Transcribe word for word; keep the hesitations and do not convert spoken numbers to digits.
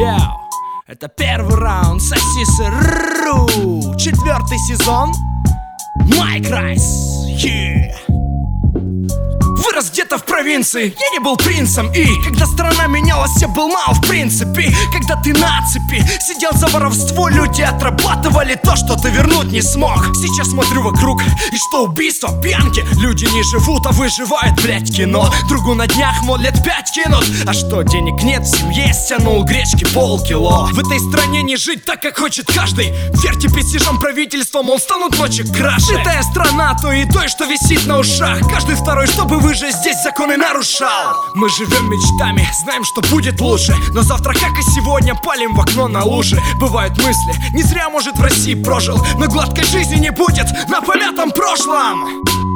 Йоу, это первый раунд Сосисы.ру. Четвертый сезон. Майк Райс. Yeah. Вырос где-то в провинции, я не был принцем. И когда страна менялась, я был мал в принципе. Когда ты на цепи сидел за воровство, люди отрабатывали то, что ты вернуть не смог. Сейчас смотрю вокруг, и что убийства, пьянки. Люди не живут, а выживают, блять, кино. Другу на днях, мол, лет пять кинут. А что, денег нет, в семье стянул гречки полкило. В этой стране не жить так, как хочет каждый. Верьте престижам правительства, мол, станут ночи краше. Житая страна, то и той, что висит на ушах. Каждый второй, чтобы выжить, здесь законы нарушал. Мы живем мечтами, знаем, что будет лучше. Но завтра, как и сегодня, палим в окно на лужи. Бывают мысли, не зря, может, в России прожил. Но гладкой жизни не будет на помятом прошлом.